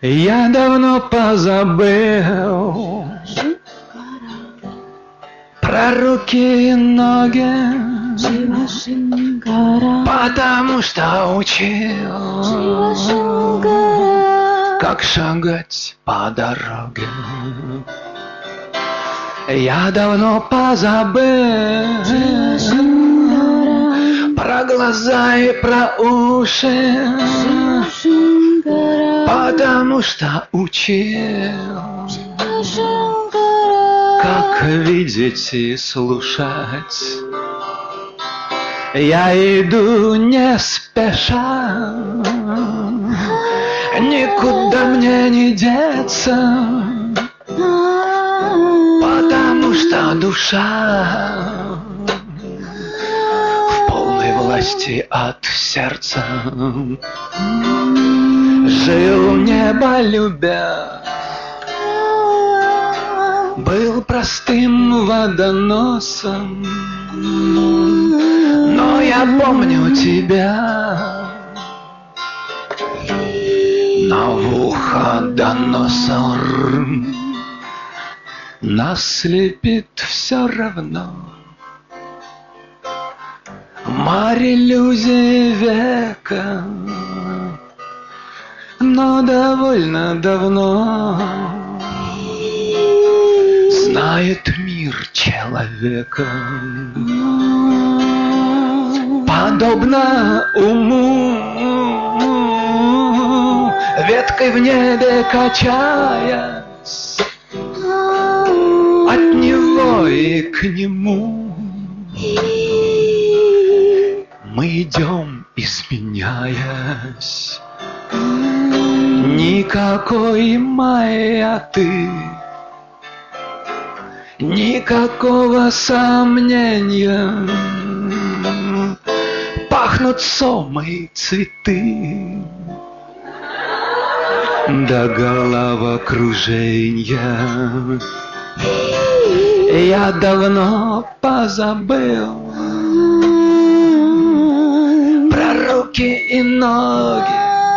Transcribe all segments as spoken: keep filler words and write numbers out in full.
Я давно позабыл про руки и ноги, потому что учил, как шагать по дороге. Я давно позабыл про глаза и про уши, потому что учил, как видеть и слушать. Я иду не спеша, никуда мне не деться, потому что душа в полной власти от сердца. Жил небо любя, был простым водоносом, но я помню тебя, но в ухо доносом нас слепит все равно. Марь иллюзии века, но довольно давно знает мир человека. Подобно уму, веткой в небе качаясь, от него и к нему мы идем, изменяясь. Никакой моя ты, никакого сомнения. Пахнут сомой цветы до головокружения. Я давно позабыл про руки и ноги,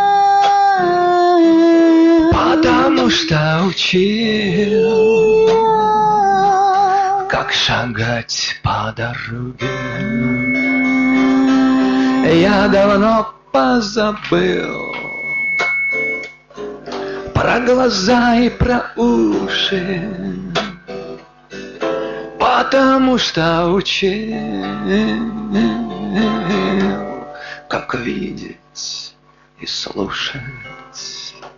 потому что учил, как шагать по дороге. Я давно позабыл про глаза и про уши, потому что учил, как видеть и слушать.